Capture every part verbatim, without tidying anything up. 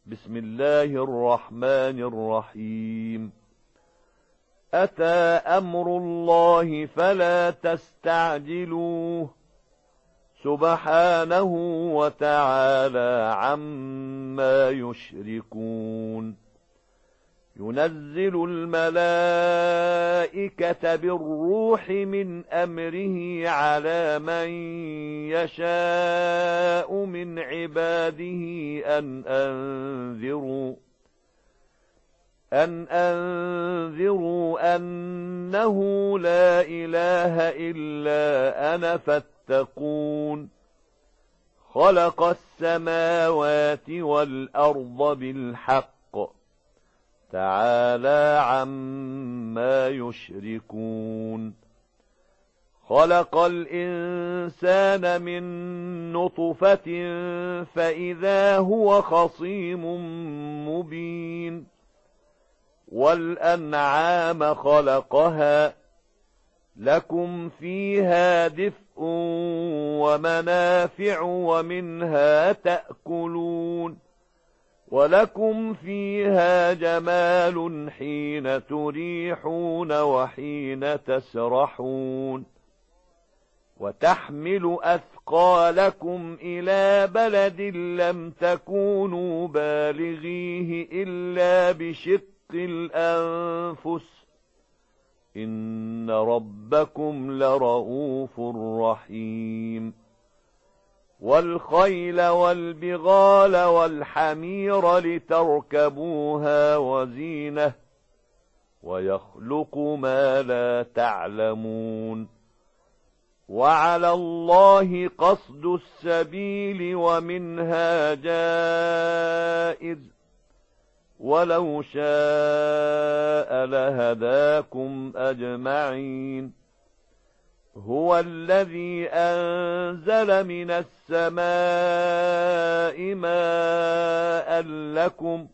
بسم الله الرحمن الرحيم أتى أمر الله فلا تستعجلوه سبحانه وتعالى عما يشركون ينزل الملائكة بالروح من أمره على من يشاء من عباده أن أنذروا أن أنذروا أنه لا إله إلا أنا فاتقون خلق السماوات والأرض بالحق تعالى عما يشركون خلق الإنسان من نطفة فإذا هو خصيم مبين والأنعام خلقها لكم فيها دفء ومنافع ومنها تأكلون ولكم فيها جمال حين تريحون وحين تسرحون وتحمل أثقالكم إلى بلد لم تكونوا بالغيه إلا بشق الأنفس إن ربكم لرؤوف رحيم والخيل والبغال والحمير لتركبوها وزينة ويخلق ما لا تعلمون وعلى الله قصد السبيل ومنها جائر ولو شاء لهداكم أجمعين هو الذي أنزل من السماء ماء لكم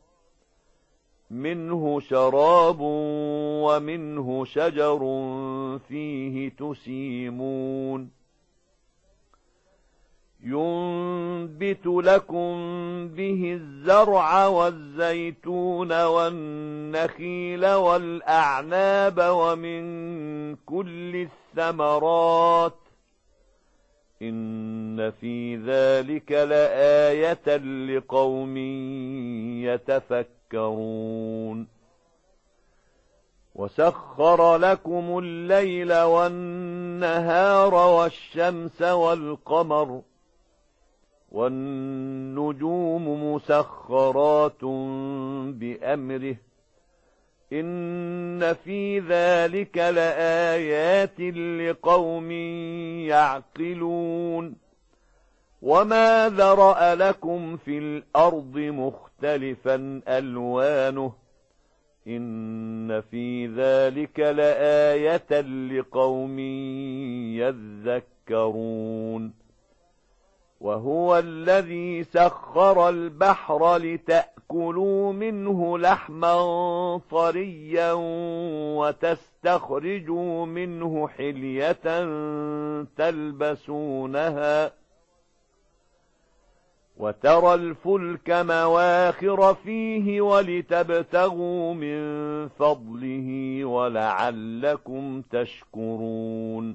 منه شراب ومنه شجر فيه تسيمون ينبت لكم به الزرع والزيتون والنخيل والأعناب ومن كل الثمرات إن في ذلك لآية لقوم يتفكرون وسخر لكم الليل والنهار والشمس والقمر والنجوم مسخرات بأمره إن في ذلك لآيات لقوم يعقلون وما ذرأ لكم في الأرض مختلفا ألوانه إن في ذلك لآية لقوم يذكرون وهو الذي سخر البحر لتأكلوا منه لحما طريا وتستخرجوا منه حلية تلبسونها وترى الفلك مواخر فيه ولتبتغوا من فضله ولعلكم تشكرون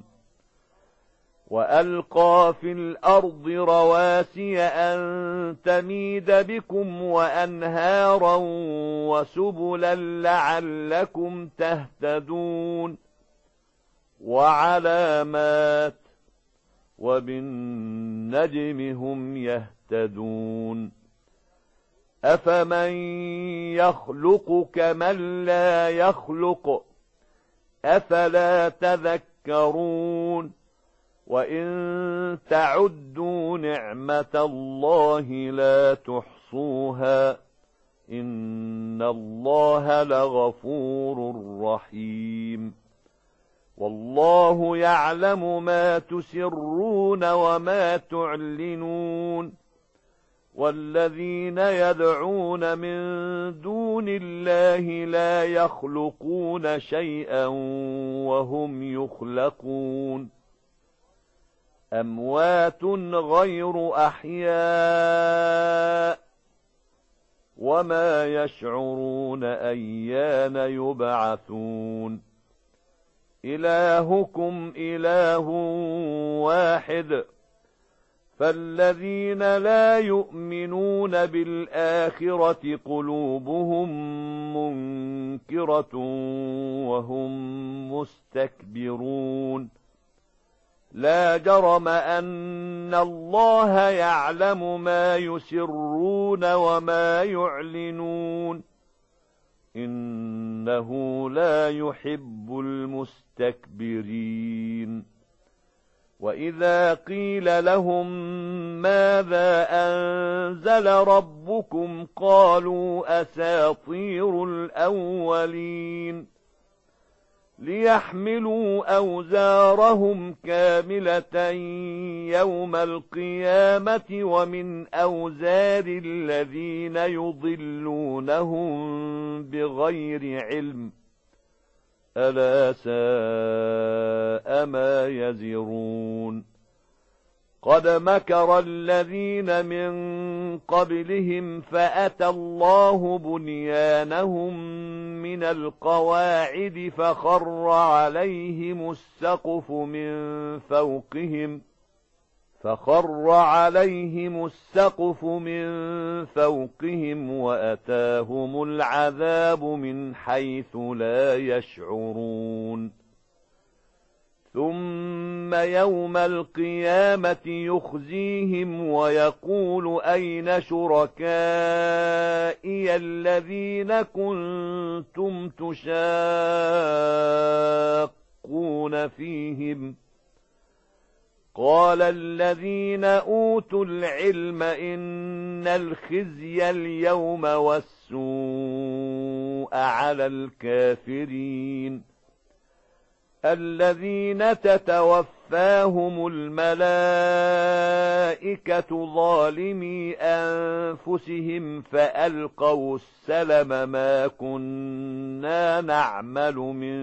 وألقى في الأرض رواسي أن تميد بكم وأنهارا وسبلا لعلكم تهتدون وعلامات وبالنجم هم يهتدون أفمن يخلق كمن لا يخلق أفلا تذكرون وإن تعدوا نعمة الله لا تحصوها إن الله لغفور رحيم والله يعلم ما تسرون وما تعلنون والذين يدعون من دون الله لا يخلقون شيئا وهم يخلقون أموات غير أحياء وما يشعرون أيان يبعثون إلهكم إله واحد فالذين لا يؤمنون بالآخرة قلوبهم منكرة وهم مستكبرون لا جرم أن الله يعلم ما يسرون وما يعلنون إنه لا يحب المستكبرين وإذا قيل لهم ماذا أنزل ربكم قالوا أساطير الأولين ليحملوا أوزارهم كاملة يوم القيامة ومن أوزار الذين يضلونهم بغير علم ألا ساء ما يزرون قد مكر الذين من قبلهم فأتى الله بنيانهم من القواعد فخر عليهم السقف من فوقهم فخر عليهم السقف من فوقهم وأتاهم العذاب من حيث لا يشعرون ثم يوم القيامة يخزيهم ويقول أين شركائي الذين كنتم تشاقون فيهم قال الذين أوتوا العلم إن الخزي اليوم والسوء على الكافرين الذين تتوفاهم الملائكة ظالمي أنفسهم فألقوا السلم ما كنا نعمل من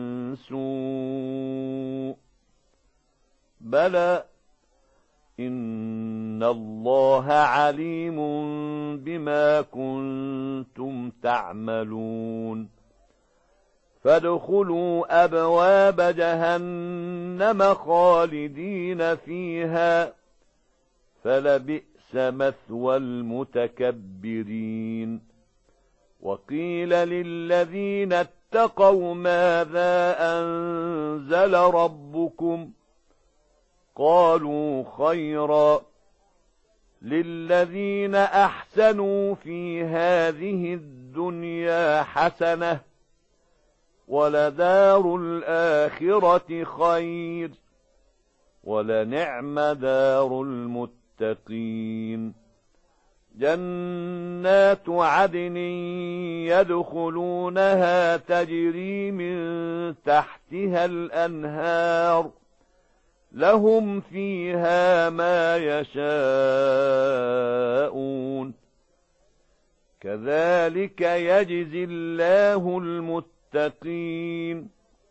سوء بلى إن الله عليم بما كنتم تعملون فادخلوا أبواب جهنم خالدين فيها فلبئس مثوى المتكبرين وقيل للذين اتقوا ماذا أنزل ربكم قالوا خيرا للذين أحسنوا في هذه الدنيا حسنة ولدار الآخرة خير ولنعم دار المتقين جنات عدن يدخلونها تجري من تحتها الأنهار لهم فيها ما يشاءون كذلك يجزي الله المتقين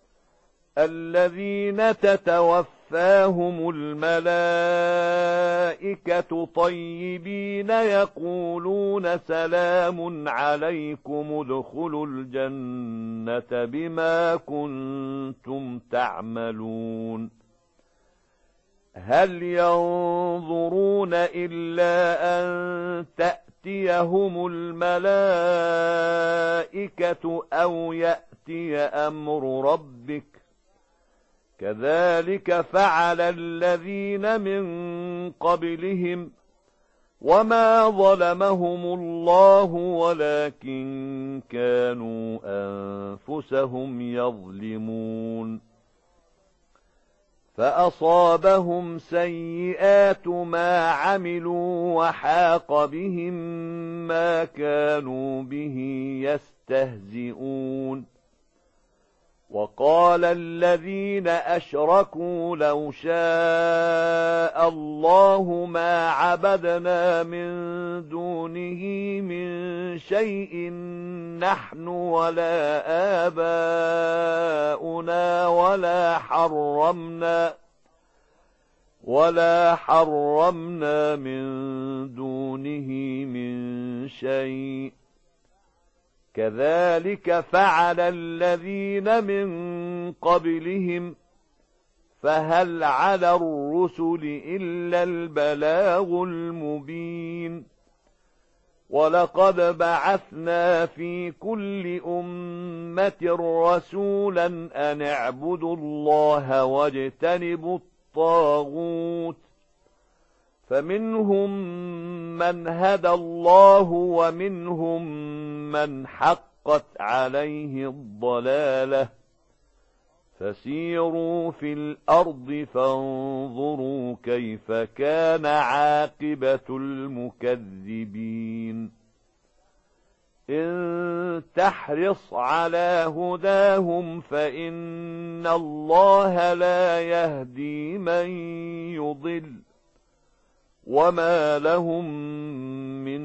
الذين تتوفاهم الملائكة طيبين يقولون سلام عليكم ادخلوا الجنة بما كنتم تعملون هل ينظرون إلا أن تأتيهم الملائكة أو يأتي أمر ربك كذلك فعل الذين من قبلهم وما ظلمهم الله ولكن كانوا أنفسهم يظلمون فأصابهم سيئات ما عملوا وحاق بهم ما كانوا به يستهزئون وقال الذين أشركوا لو شاء الله ما عبدنا من دونه من شيء نحن ولا آباؤنا ولا حرمنا ولا حرمنا من دونه من شيء كذلك فعل الذين من قبلهم فهل على الرسل إلا البلاغ المبين ولقد بعثنا في كل أمة رسولا أن اعبدوا الله واجتنبوا الطاغوت فمنهم من هدى الله ومنهم من حقت عليه الضلالة فسيروا في الأرض فانظروا كيف كان عاقبة المكذبين إن تحرص على هداهم فإن الله لا يهدي من يضل وما لهم من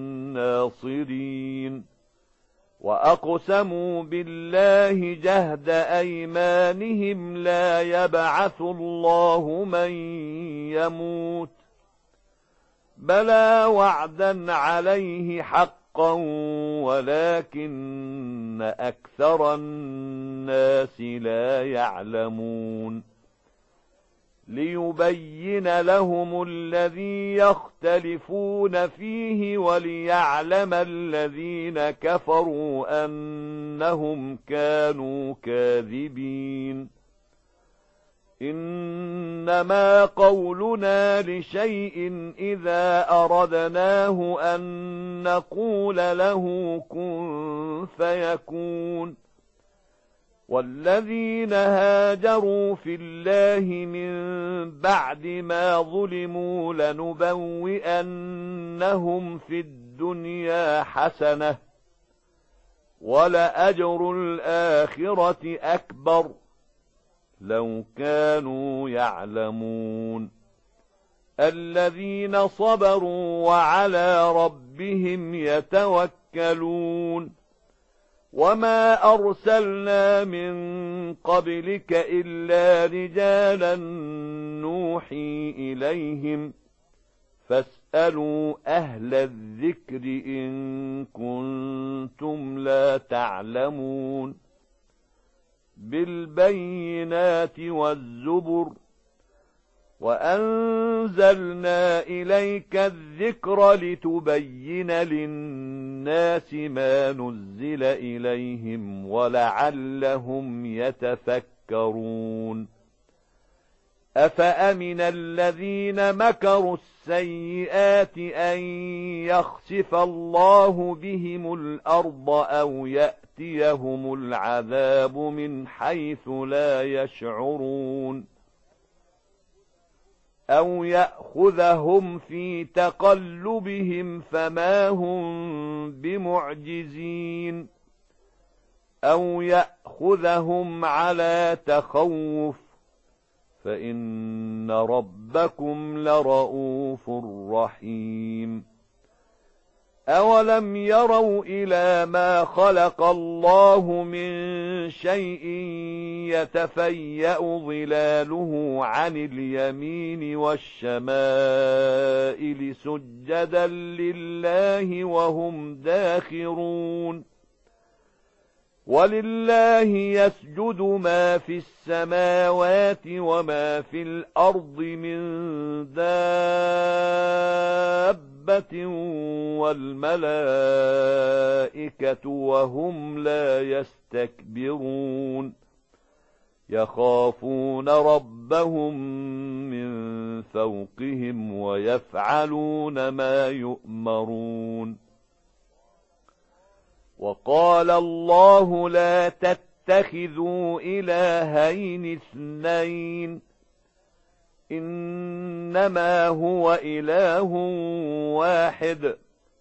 ناصرين وأقسموا بالله جهد أيمانهم لا يبعث الله من يموت بلى وعدا عليه حقا ولكن أكثر الناس لا يعلمون ليبين لهم الذي يختلفون فيه وليعلم الذين كفروا أنهم كانوا كاذبين إنما قولنا لشيء إذا أردناه أن نقول له كن فيكون والذين هاجروا في الله من بعد ما ظلموا لنبوئنهم في الدنيا حسنة ولأجر الآخرة أكبر لو كانوا يعلمون الذين صبروا وعلى ربهم يتوكلون وما أرسلنا من قبلك إلا رجالا نوحي إليهم فاسألوا أهل الذكر إن كنتم لا تعلمون بالبينات والزبر وأنزلنا إليك الذكر لتبين للناس ما نزل إليهم ولعلهم يتفكرون أفأمن الذين مكروا السيئات أن يخسف الله بهم الأرض أو يأتيهم العذاب من حيث لا يشعرون أو يأخذهم في تقلبهم فما هم بمعجزين أو يأخذهم على تخوف فإن ربكم لرؤوف رحيم أولم يروا إلى ما خلق الله من شيء يتفيأ ظلاله عن اليمين والشمائل سجدا لله وهم داخرون ولله يسجد ما في السماوات وما في الأرض من دابة والملائكة وهم لا يستكبرون يخافون ربهم من فوقهم ويفعلون ما يؤمرون وقال الله لا تتخذوا إلهين اثنين إنما هو إله واحد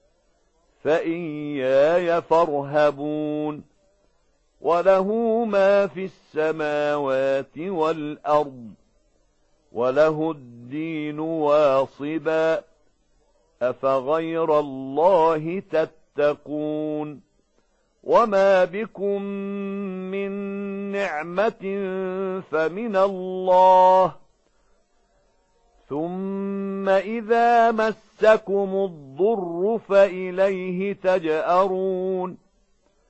فإياي فارهبون وله ما في السماوات والأرض وله الدين واصبا أفغير الله تتقون وما بكم من نعمة فمن الله ثم إذا مسكم الضر فإليه تجأرون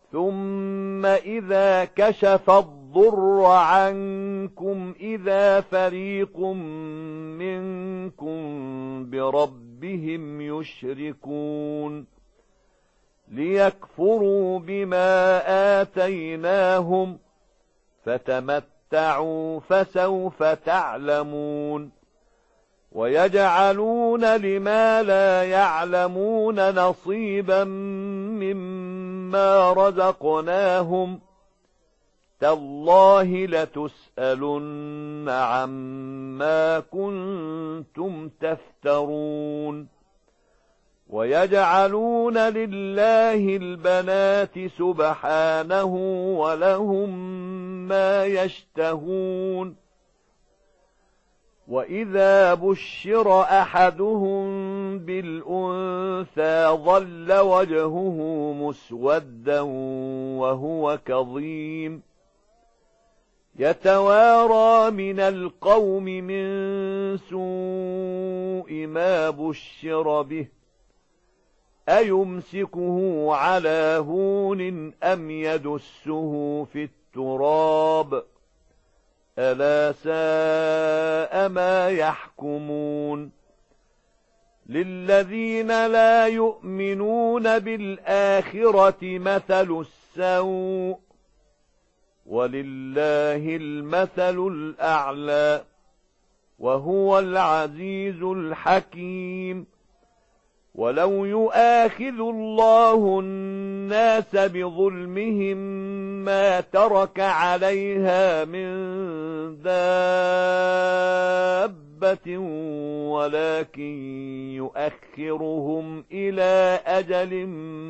ثم إذا كشف الضر عنكم إذا فريق منكم بربهم يشركون ليكفروا بما آتيناهم فتمتعوا فسوف تعلمون ويجعلون لما لا يعلمون نصيبا مما رزقناهم تالله لتسألن عما كنتم تفترون ويجعلون لله البنات سبحانه ولهم ما يشتهون وإذا بشر أحدهم بالأنثى ظل وجهه مسودا وهو كظيم يتوارى من القوم من سوء ما بشر به أيمسكه على هون أم يدسه في التراب ألا ساء ما يحكمون للذين لا يؤمنون بالآخرة مثل السوء ولله المثل الأعلى وهو العزيز الحكيم ولو يؤاخذ الله الناس بظلمهم ما ترك عليها من دابة ولكن يؤخرهم إلى أجل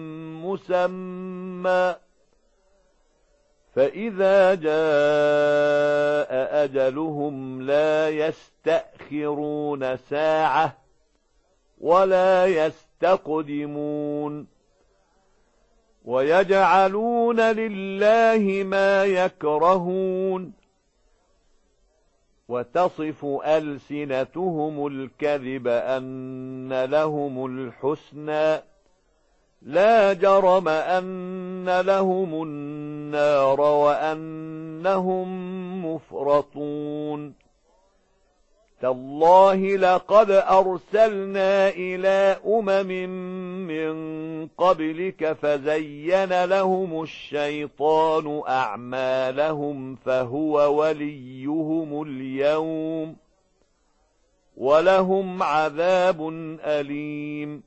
مسمى فإذا جاء أجلهم لا يستأخرون ساعة ولا يستقدمون ويجعلون لله ما يكرهون وتصف ألسنتهم الكذب أن لهم الحسنى لا جرم أن لهم النار وأنهم مفرطون تالله لقد أرسلنا إلى أمم من قبلك فزين لهم الشيطان أعمالهم فهو وليهم اليوم ولهم عذاب أليم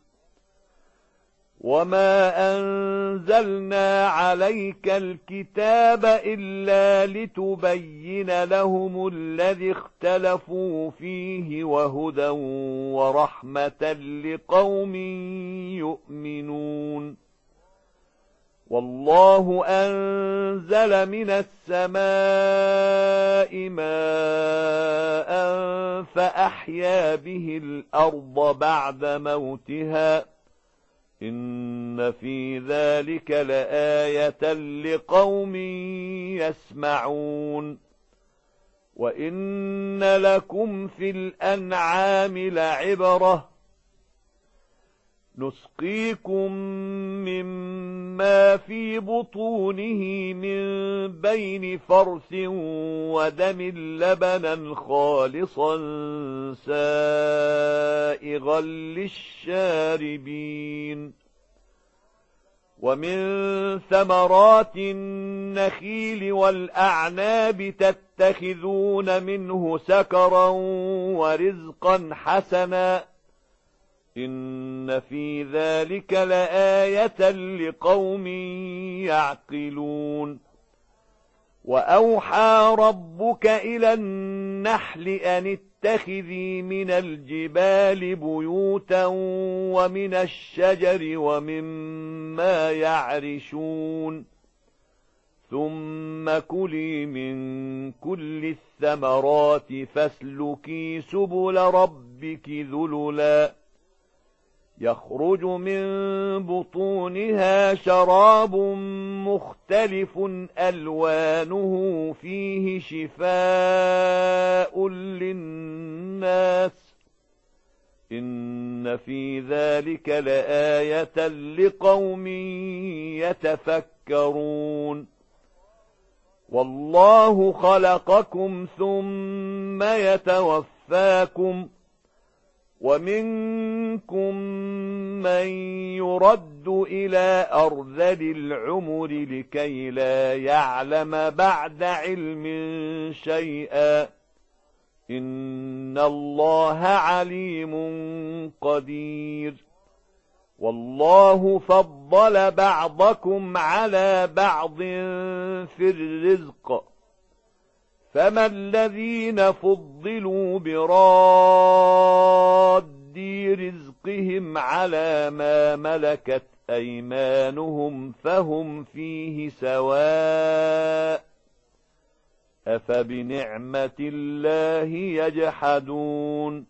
وما أنزلنا عليك الكتاب إلا لتبين لهم الذي اختلفوا فيه وهدى ورحمة لقوم يؤمنون والله أنزل من السماء ماء فأحيا به الأرض بعد موتها إن في ذلك لآية لقوم يسمعون وإن لكم في الأنعام لعبرة نسقيكم مما في بطونه من بين فرث ودم لبنا خالصا سائغا للشاربين ومن ثمرات النخيل والأعناب تتخذون منه سكرا ورزقا حسنا إن في ذلك لآية لقوم يعقلون وأوحى ربك إلى النحل أن اتخذي من الجبال بيوتا ومن الشجر ومما يعرشون ثم كلي من كل الثمرات فاسلكي سبل ربك ذللا يخرج من بطونها شراب مختلف ألوانه فيه شفاء للناس إن في ذلك لآية لقوم تذكرون والله خلقكم ثم يتوفاكم ومنكم من يرد إلى أرذل العمر لكي لا يعلم بعد علم شيئا إن الله عليم قدير والله فضل بعضكم على بعض في الرزق فما الذين فضلوا براد رزقهم على ما ملكت أيمانهم فهم فيه سواء أفبنعمة الله يجحدون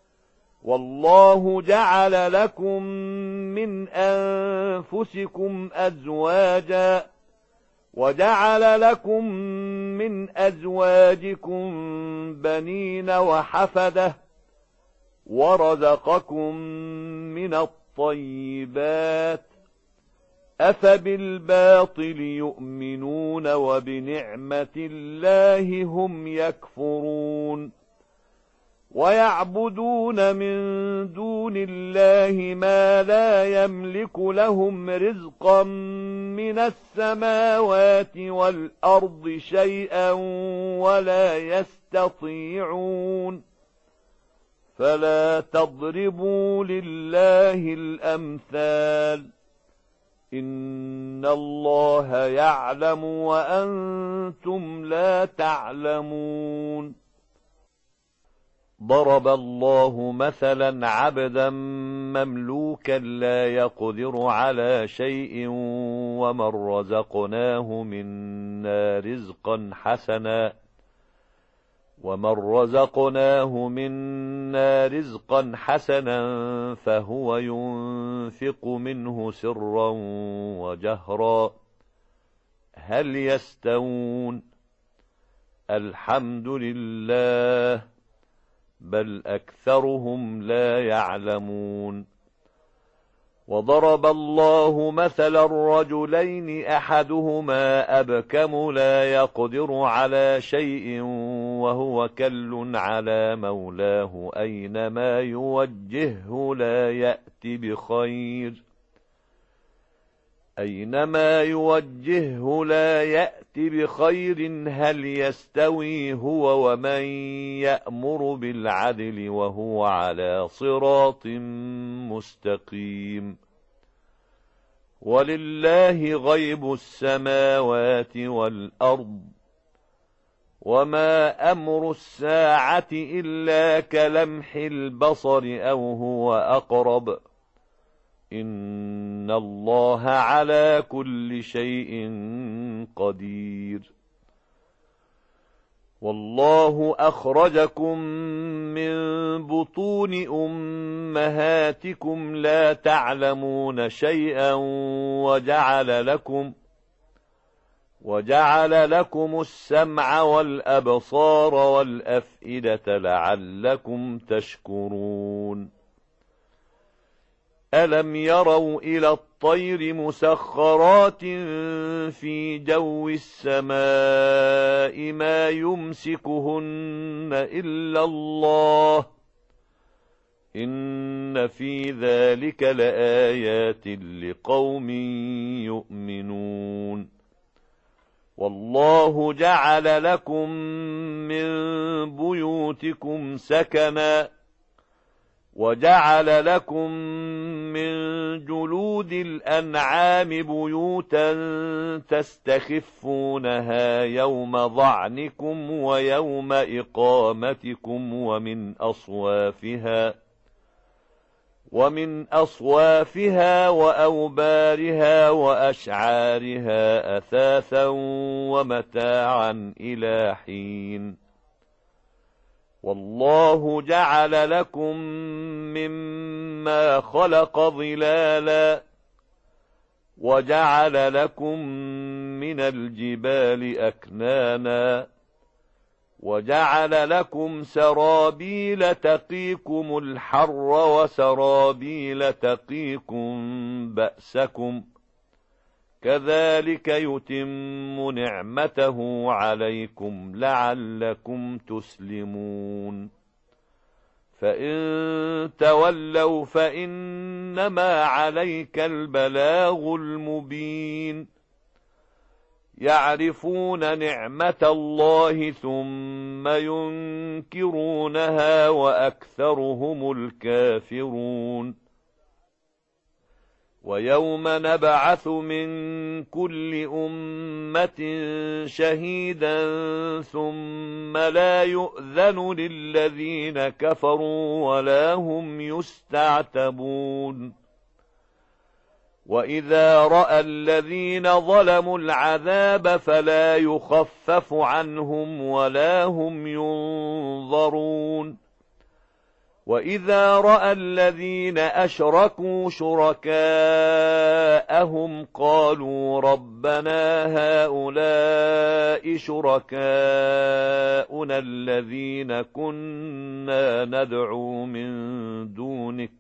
والله جعل لكم من أنفسكم أزواجا وجعل لكم من أزواجكم بنين وحفدة ورزقكم من الطيبات أفبالباطل يؤمنون وبنعمة الله هم يكفرون ويعبدون من دون الله ما لا يملك لهم رزقا من السماوات والأرض شيئا ولا يستطيعون فلا تضربوا لله الأمثال إن الله يعلم وأنتم لا تعلمون ضرب الله مثلا عبدا مملوكا لا يقدر على شيء ومن رزقناه منا رزقا حسنا ومن رزقناه منا رزقا حسنا فهو ينفق منه سرا وجهرا هل يستوون الحمد لله بل أكثرهم لا يعلمون وضرب الله مثلا الرجلين أحدهما أبكم لا يقدر على شيء وهو كل على مولاه أينما يوجهه لا يأتي بخير أينما يوجهه لا يأتي بخير هل يستوي هو ومن يأمر بالعدل وهو على صراط مستقيم ولله غيب السماوات والأرض وما أمر الساعة إلا كلمح البصر أو هو أقرب إن الله على كل شيء قدير والله أخرجكم من بطون أمهاتكم لا تعلمون شيئا وجعل لكم وجعل لكم السمع والأبصار والأفئدة لعلكم تشكرون ألم يروا إلى الطير مسخرات في جو السماء ما يمسكهن إلا الله إن في ذلك لآيات لقوم يؤمنون والله جعل لكم من بيوتكم سكنا وجعل لكم من جلود الأنعام بيوتا تستخفونها يوم ظعنكم ويوم إقامتكم ومن أصوافها ومن أصوافها وأوبارها وأشعارها أثاثا ومتاعا إلى حين والله جعل لكم مما خلق ظلالا وجعل لكم من الجبال أكنانا وجعل لكم سرابيل تقيكم الحر وسرابيل تقيكم بأسكم كذلك يتم نعمته عليكم لعلكم تسلمون فإن تولوا فإنما عليك البلاغ المبين يعرفون نعمة الله ثم ينكرونها وأكثرهم الكافرون ويوم نبعث من كل أمة شهيدا ثم لا يؤذن للذين كفروا ولا هم يستعتبون وإذا رأى الذين ظلموا العذاب فلا يخفف عنهم ولا هم ينظرون وإذا رأى الذين أشركوا شركاءهم قالوا ربنا هؤلاء شركاؤنا الذين كنا ندعو من دونك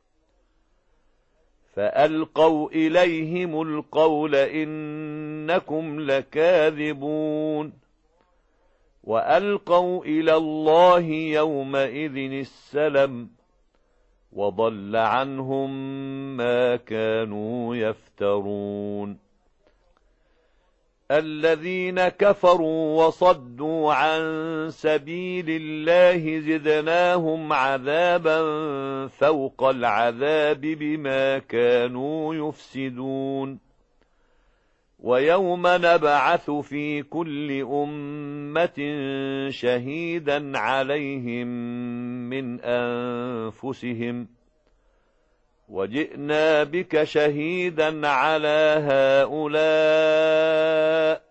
فألقوا إليهم القول إنكم لكاذبون وألقوا إلى الله يومئذ السلم وضل عنهم ما كانوا يفترون الذين كفروا وصدوا عن سبيل الله زدناهم عذابا فوق العذاب بما كانوا يفسدون ويوم نبعث في كل أمة شهيدا عليهم من أنفسهم وجئنا بك شهيدا على هؤلاء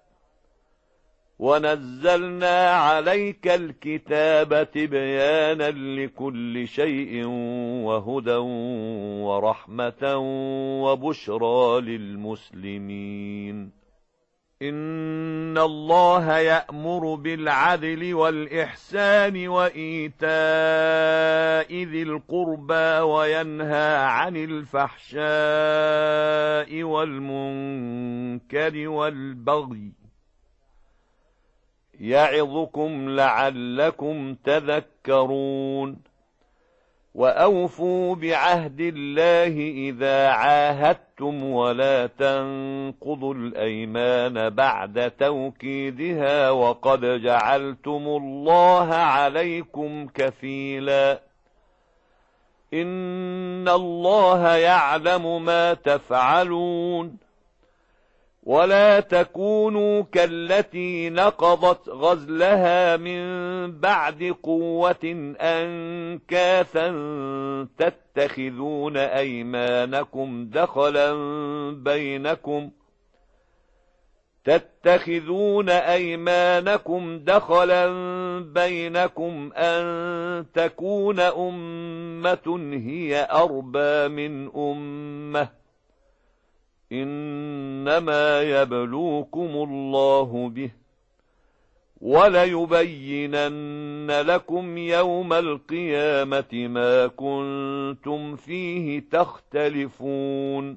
ونزلنا عليك الكتاب تبيانا لكل شيء وهدى ورحمة وبشرى للمسلمين إن الله يأمر بالعدل والإحسان وإيتاء ذي القربى وينهى عن الفحشاء والمنكر والبغي يعظكم لعلكم تذكرون وأوفوا بعهد الله إذا عاهدتم ولا تنقضوا الأيمان بعد توكيدها وقد جعلتم الله عليكم كفيلا إن الله يعلم ما تفعلون ولا تكونوا كالتي نقضت غزلها من بعد قوة أنكاثا تتخذون أيمانكم دخلا بينكم تتخذون أيمانكم دخلا بينكم أن تكون أمة هي أربى من أمة إنما يبلوكم الله به وليبينن لكم يوم القيامة ما كنتم فيه تختلفون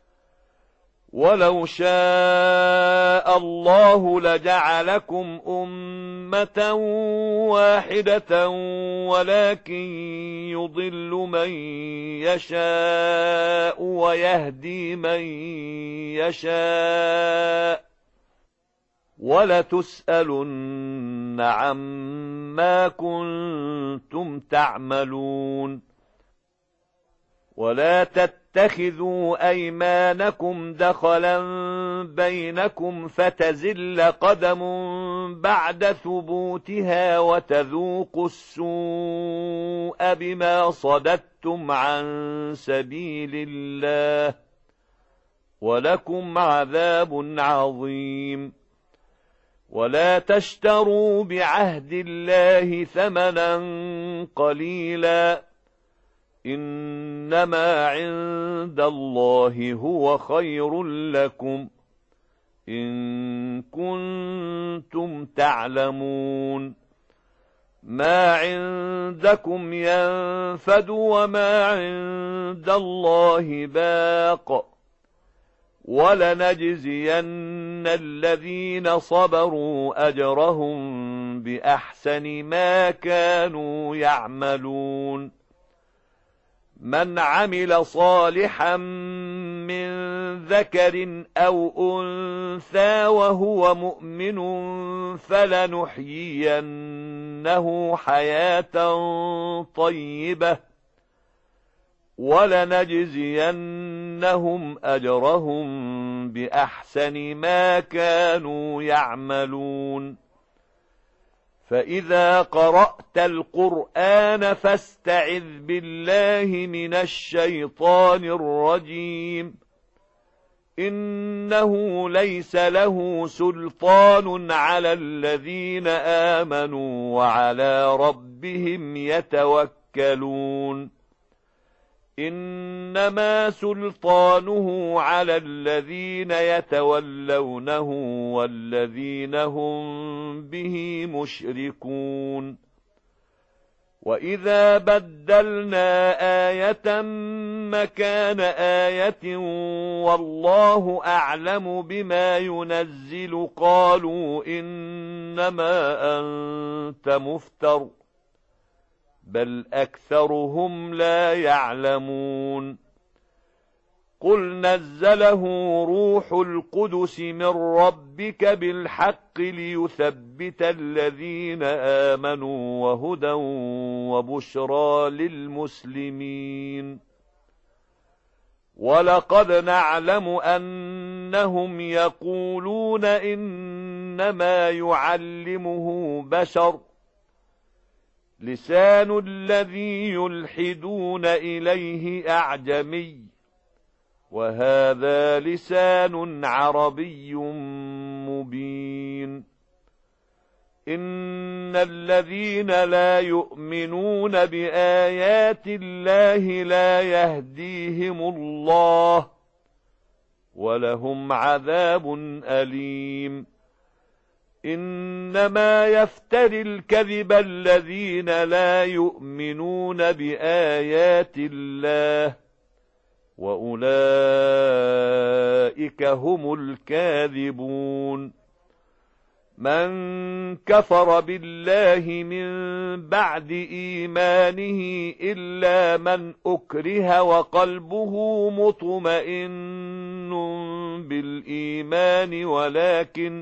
ولو شاء الله لجعلكم أمة واحدة ولكن يضل من يشاء ويهدي من يشاء ولتسألن عما كنتم تعملون ولا تتخذوا أيمانكم دخلا بينكم فتزل قدم بعد ثبوتها وتذوقوا السوء بما صددتم عن سبيل الله ولكم عذاب عظيم ولا تشتروا بعهد الله ثمنا قليلا إنما عند الله هو خير لكم إن كنتم تعلمون ما عندكم ينفد وما عند الله باق وَلَنَجْزِيَنَّ الَّذِينَ صَبَرُوا أَجْرَهُم بِأَحْسَنِ مَا كَانُوا يَعْمَلُونَ مَنْ عَمِلَ صَالِحًا مِّن ذَكَرٍ أَوْ أُنثَىٰ وَهُوَ مُؤْمِنٌ فَلَنُحْيِيَنَّهُ حَيَاةً طَيِّبَةً وَلَنَجْزِيَنَّهُمْ أَجْرَهُم بِأَحْسَنِ مَا كَانُوا يَعْمَلُونَ فَإِذَا قَرَأْتَ الْقُرْآنَ فَاسْتَعِذْ بِاللَّهِ مِنَ الشَّيْطَانِ الرَّجِيمِ إِنَّهُ لَيْسَ لَهُ سُلْطَانٌ عَلَى الَّذِينَ آمَنُوا وَعَلَى رَبِّهِمْ يَتَوَكَّلُونَ إِنَّمَا سُلْطَانُهُ عَلَى الَّذِينَ يَتَوَلَّوْنَهُ وَالَّذِينَ هُمْ بِهِ مُشْرِكُونَ وَإِذَا بَدَّلْنَا آيَةً مَكَانَ آيَةٍ وَاللَّهُ أَعْلَمُ بِمَا يُنَزِّلُ قَالُوا إِنَّمَا أَنْتَ مُفْتَرٍ بَلْ أَكْثَرُهُمْ لَا يَعْلَمُونَ قُلْ نَزَّلَهُ رُوحُ الْقُدُسِ مِنْ رَبِّكَ بِالْحَقِّ لِيُثَبِّتَ الَّذِينَ آمَنُوا وَهُدًى وَبُشْرَى لِلْمُسْلِمِينَ وَلَقَدْ نَعْلَمُ أَنَّهُمْ يَقُولُونَ إِنَّمَا يُعَلِّمُهُ بَشَرٌ لسان الذي يلحدون إليه أعجمي وهذا لسان عربي مبين إن الذين لا يؤمنون بآيات الله لا يهديهم الله ولهم عذاب أليم إنما يفتري الكذب الذين لا يؤمنون بآيات الله وأولئك هم الكاذبون من كفر بالله من بعد إيمانه إلا من أكره وقلبه مطمئن بالإيمان ولكن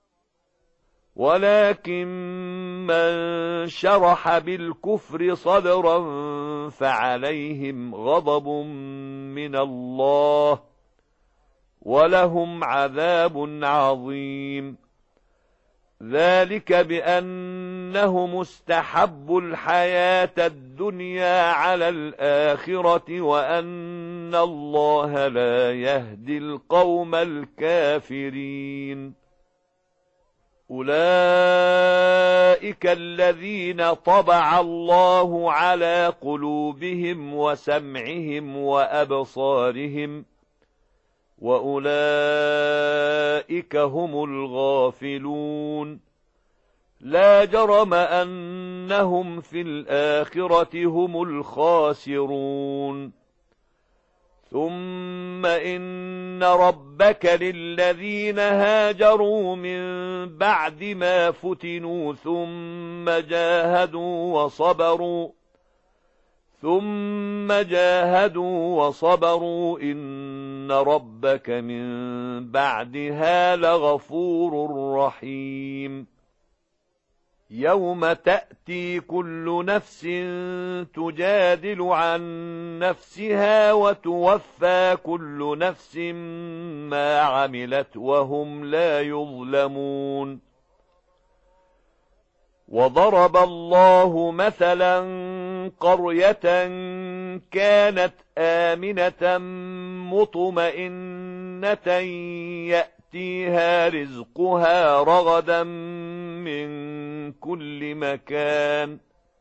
ولكن من شرح بالكفر صدرا فعليهم غضب من الله ولهم عذاب عظيم ذلك بأنهم استحبوا الحياة الدنيا على الآخرة وأن الله لا يهدي القوم الكافرين أولئك الذين طبع الله على قلوبهم وسمعهم وأبصارهم وأولئك هم الغافلون لا جرم أنهم في الآخرة هم الخاسرون ثم إن ربك للذين هاجروا من بعد ما فتنوا ثم جاهدوا وصبروا ثم جاهدوا وصبروا إن ربك من بعدها لغفور رحيم يوم تأتي كل نفس تجادل عن نفسها وتوفى كل نفس ما عملت وهم لا يظلمون وضرب الله مثلا قرية كانت آمنة مطمئنة يأتيها رزقها رغدا من كل مكان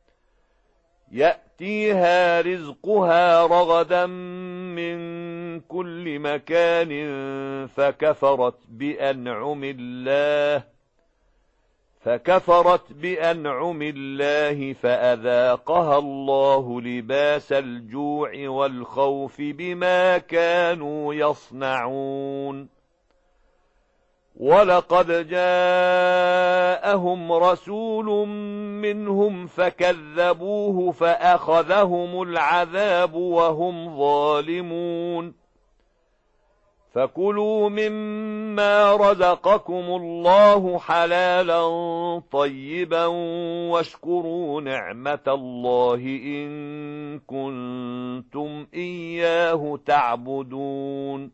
يأتيها رزقها رغدا من كل مكان فكفرت بأنعم الله فكفرت بأنعم الله فأذاقها الله لباس الجوع والخوف بما كانوا يصنعون ولقد جاءهم رسول منهم فكذبوه فأخذهم العذاب وهم ظالمون فكلوا مما رزقكم الله حلالا طيبا واشكروا نعمة الله إن كنتم إياه تعبدون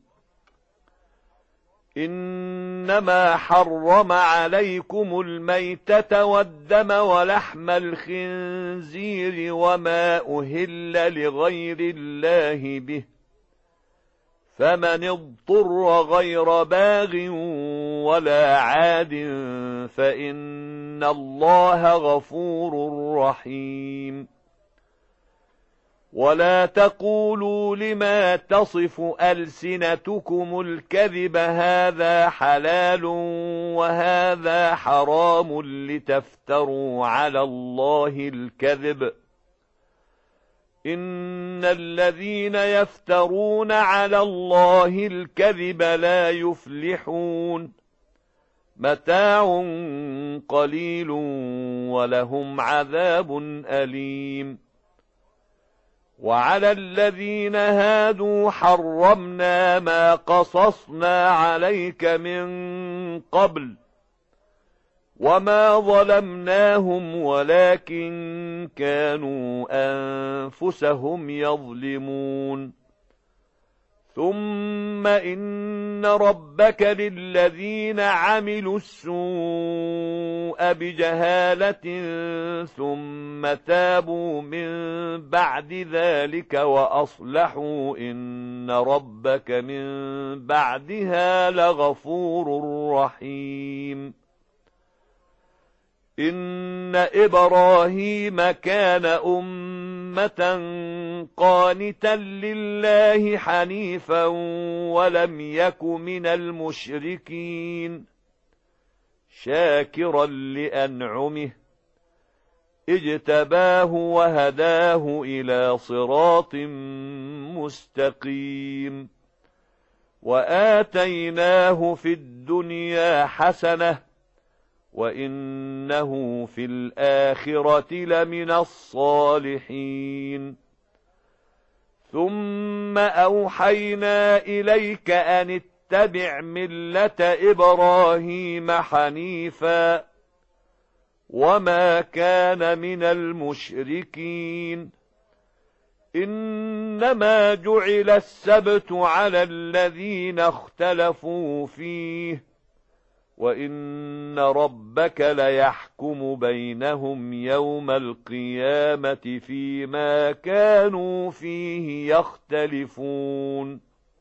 إنما حرم عليكم الميتة والدم ولحم الخنزير وما أهل لغير الله به فمن اضطر غير باغ ولا عاد فإن الله غفور رحيم ولا تقولوا لما تصف ألسنتكم الكذب هذا حلال وهذا حرام لتفتروا على الله الكذب إن الذين يفترون على الله الكذب لا يفلحون متاع قليل ولهم عذاب أليم وعلى الذين هادوا حرمنا ما قصصنا عليك من قبل وما ظلمناهم ولكن كانوا أنفسهم يظلمون ثم إن ربك للذين عملوا السوء بجهالة ثم تابوا من بعد ذلك وأصلحوا إن ربك من بعدها لغفور رحيم إن إبراهيم كان أمة قانتا لله حنيفا ولم يك من المشركين شاكرا لأنعمه اجتباه وهداه إلى صراط مستقيم وآتيناه في الدنيا حسنة وإنه في الآخرة لمن الصالحين ثم أوحينا إليك أن اتبع ملة إبراهيم حنيفا وما كان من المشركين إنما جعل السبت على الذين اختلفوا فيه وإن ربك ليحكم بينهم يوم القيامة فيما كانوا فيه يختلفون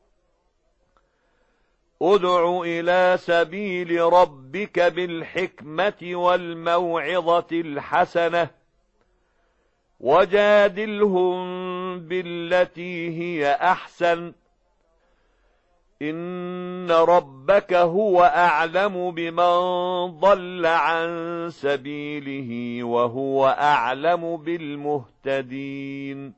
ادع إلى سبيل ربك بالحكمة والموعظة الحسنة وجادلهم بالتي هي أحسن إن ربك هو أعلم بمن ضل عن سبيله وهو أعلم بالمهتدين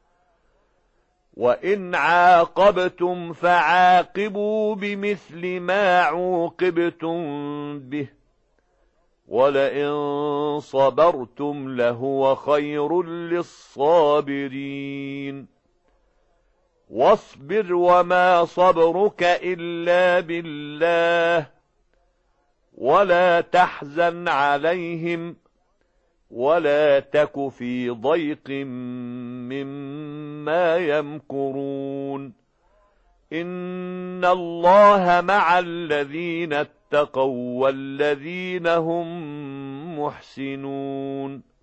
وإن عاقبتم فعاقبوا بمثل ما عوقبتم به ولئن صبرتم لهو خير للصابرين واصبر وما صبرك إلا بالله ولا تحزن عليهم ولا تك في ضيق مما يمكرون إن الله مع الذين اتقوا والذين هم محسنون